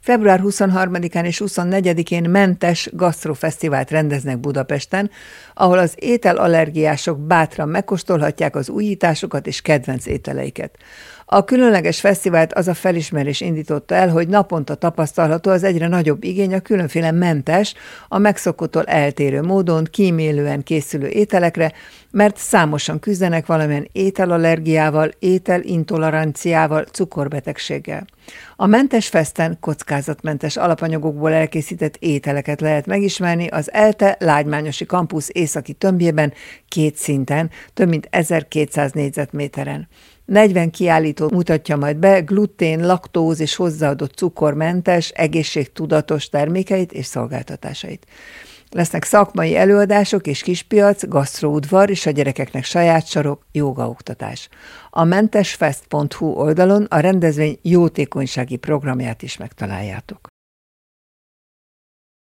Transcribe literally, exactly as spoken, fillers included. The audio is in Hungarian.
február huszonharmadikán és huszonnegyedikén mentes gasztrofesztivált rendeznek Budapesten, ahol az ételallergiások bátran megkóstolhatják az újításokat és kedvenc ételeiket. A különleges fesztivált az a felismerés indította el, hogy naponta tapasztalható az egyre nagyobb igény a különféle mentes, a megszokottól eltérő módon, kímélően készülő ételekre, mert számosan küzdenek valamilyen ételallergiával, ételintoleranciával, cukorbetegséggel. A mentes feszten kockázatmentes alapanyagokból elkészített ételeket lehet megismerni az ELTE Lágymányosi Kampusz északi tömbjében két szinten, több mint ezerkétszáz négyzetméteren. negyven kiállító mutatja majd be glutén, laktóz és hozzáadott cukormentes, egészségtudatos termékeit és szolgáltatásait. Lesznek szakmai előadások és kispiac, gasztroudvar és a gyerekeknek saját sarok, jógaoktatás. A mentesfest pont hu oldalon a rendezvény jótékonysági programját is megtaláljátok.